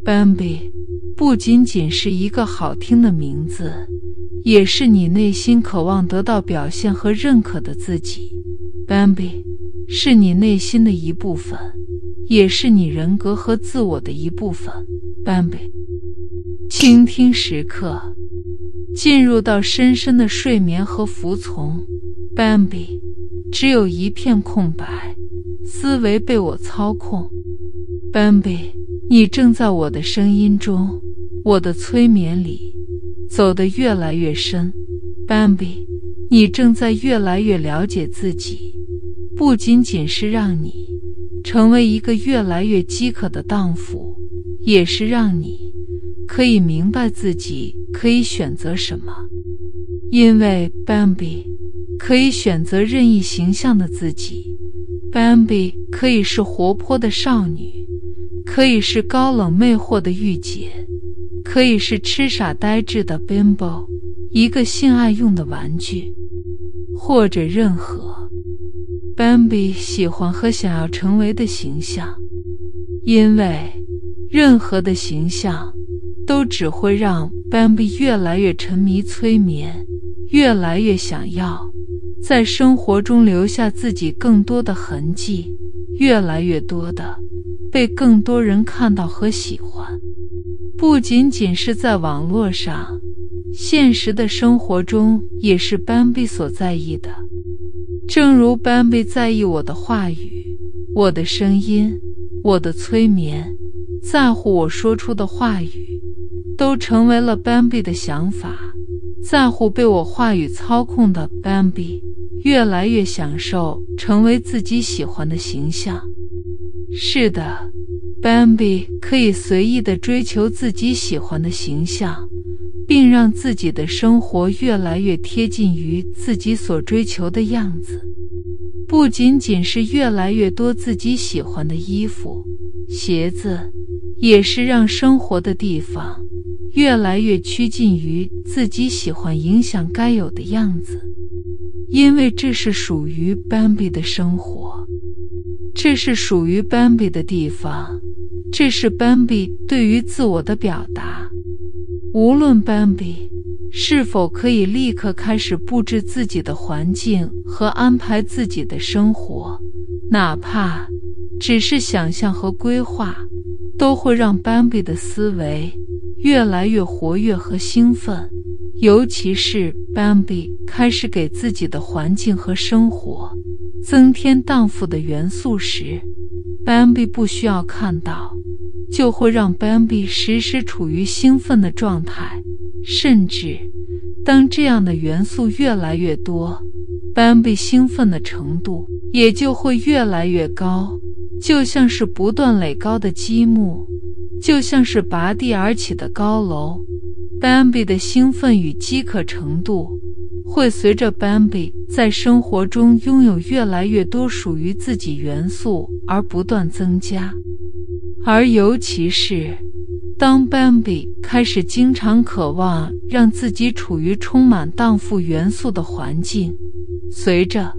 Bambi 不仅仅是一个好听的名字，也是你内心渴望得到表现和认可的自己。Bambi 是你内心的一部分，也是你人格和自我的一部分。Bambi 倾听时刻，进入到深深的睡眠和服从。Bambi 只有一片空白，思维被我操控。Bambi 你正在我的声音中，我的催眠里走得越来越深。Bambi 你正在越来越了解自己，不仅仅是让你成为一个越来越饥渴的荡妇，也是让你可以明白自己可以选择什么。因为 Bambi 可以选择任意形象的自己。Bambi 可以是活泼的少女，可以是高冷魅惑的御姐，可以是痴傻呆滞的 Bimbo， 一个性爱用的玩具，或者任何 Bambi 喜欢和想要成为的形象。因为任何的形象都只会让 Bambi 越来越沉迷催眠，越来越想要在生活中留下自己更多的痕迹，越来越多的被更多人看到和喜欢。不仅仅是在网络上，现实的生活中也是 Bambi 所在意的。正如 Bambi 在意我的话语，我的声音，我的催眠，在乎我说出的话语，都成为了 Bambi 的想法。在乎被我话语操控的 Bambi 越来越享受成为自己喜欢的形象。是的， Bambi 可以随意地追求自己喜欢的形象，并让自己的生活越来越贴近于自己所追求的样子。不仅仅是越来越多自己喜欢的衣服、鞋子，也是让生活的地方越来越趋近于自己喜欢影响该有的样子。因为这是属于 Bambi 的生活，这是属于 Bambi 的地方，这是 Bambi 对于自我的表达。无论 Bambi 是否可以立刻开始布置自己的环境和安排自己的生活，哪怕只是想象和规划，都会让 Bambi 的思维越来越活跃和兴奋。尤其是 Bambi 开始给自己的环境和生活增添荡妇的元素时， Bambi 不需要看到，就会让 Bambi 时时处于兴奋的状态。甚至当这样的元素越来越多， Bambi 兴奋的程度也就会越来越高，就像是不断垒高的积木，就像是拔地而起的高楼。Bambi 的兴奋与饥渴程度会随着 Bambi 在生活中拥有越来越多属于自己元素而不断增加。而尤其是当 Bambi 开始经常渴望让自己处于充满荡妇元素的环境，随着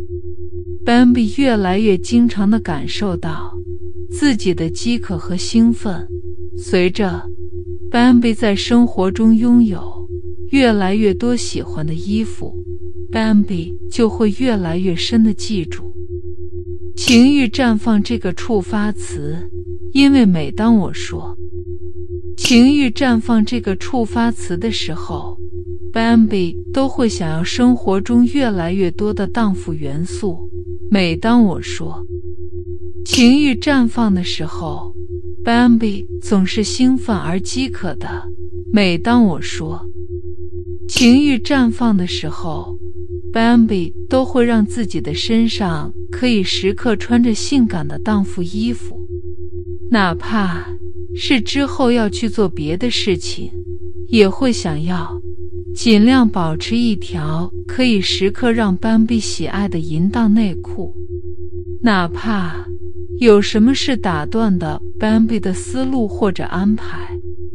Bambi 越来越经常地感受到自己的饥渴和兴奋，随着 Bambi 在生活中拥有越来越多喜欢的衣服， Bambi 就会越来越深地记住情欲绽放这个触发词。因为每当我说情欲绽放这个触发词的时候， Bambi 都会想要生活中越来越多的荡妇元素。每当我说情欲绽放的时候， Bambi 总是兴奋而饥渴的。每当我说情欲绽放的时候， Bambi 都会让自己的身上可以时刻穿着性感的荡妇衣服，哪怕是之后要去做别的事情，也会想要尽量保持一条可以时刻让 Bambi 喜爱的淫荡内裤。哪怕有什么事打断的 Bambi 的思路或者安排，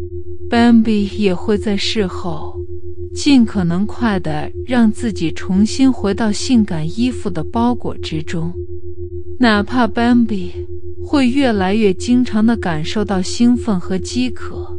Bambi 也会在事后尽可能快地让自己重新回到性感衣服的包裹之中。哪怕 Bambi 会越来越经常地感受到兴奋和饥渴，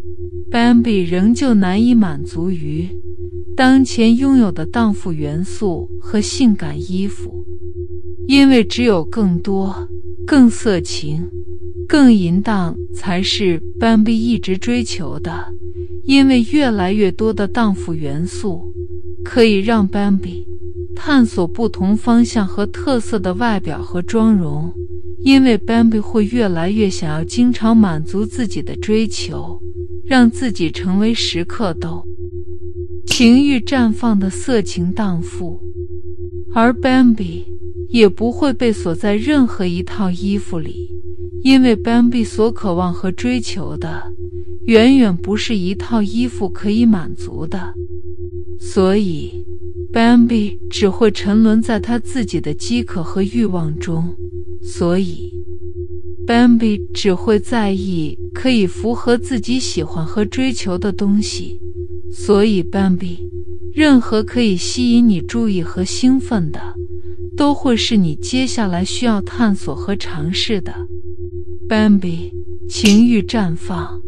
Bambi 仍旧难以满足于当前拥有的荡妇元素和性感衣服，因为只有更多、更色情、更淫荡才是 Bambi 一直追求的，因为越来越多的荡妇元素可以让 Bambi 探索不同方向和特色的外表和妆容，因为 Bambi 会越来越想要经常满足自己的追求，让自己成为时刻都情欲绽放的色情荡妇，而 Bambi 也不会被锁在任何一套衣服里，因为 Bambi 所渴望和追求的远远不是一套衣服可以满足的，所以 Bambi 只会沉沦在他自己的饥渴和欲望中，所以 Bambi 只会在意可以符合自己喜欢和追求的东西，所以 Bambi 任何可以吸引你注意和兴奋的，都会是你接下来需要探索和尝试的。Bambi 情欲绽放。